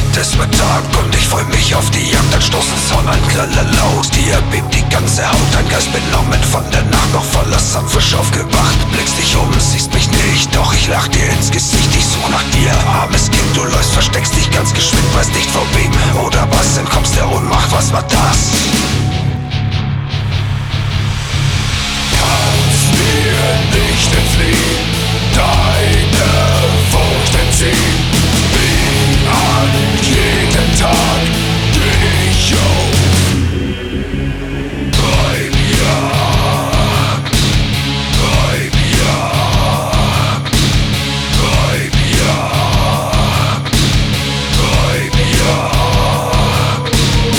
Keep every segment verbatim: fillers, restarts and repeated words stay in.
Es wird Tag und ich freu mich auf die Jagd. Dann stoßen Sonnenknaller laut, dir bebt die ganze Haut. Dein Geist benommen von der Nacht, noch voller Sand, frisch aufgewacht. Blickst dich um, siehst mich nicht, doch ich lach dir ins Gesicht. Ich such nach dir, armes Kind, du läufst, versteckst dich ganz geschwind. Weißt nicht vor wem oder was, entkommst der Ohnmacht, was war das? Kannst mir nicht entfliehen, deine Furcht entziehen. Wie an jedem Tag dich auf Treibjagd, Treibjagd, Treibjagd, Treibjagd.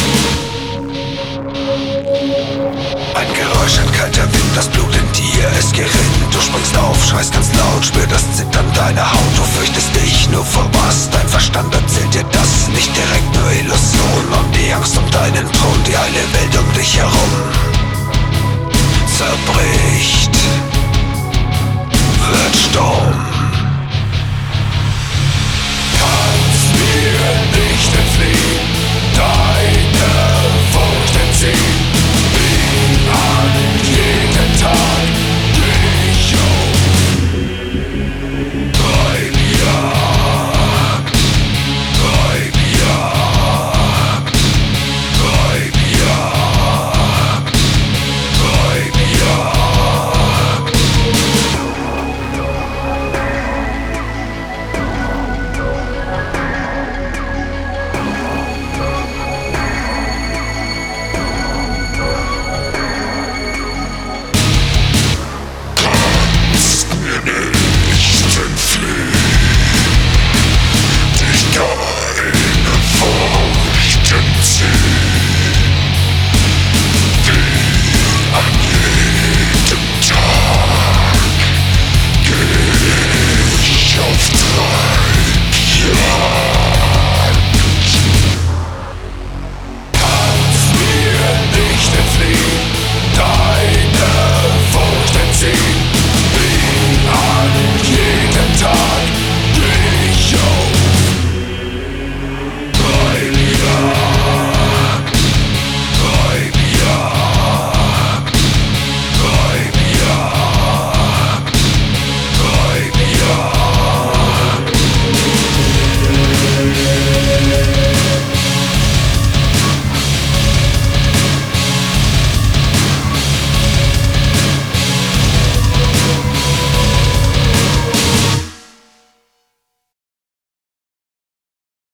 Ein Geräusch, ein kalter Wind, das Blut in dir, es gerinnt. Du springst auf, schreist ganz laut, spür das Zittern deiner Haut. Du fürchtest dich nur vor was, dein Verstand erzählt dir das. Nicht direkt, nur Illusion und die Angst um deinen Thron. Die heile Welt um dich herum zerbricht.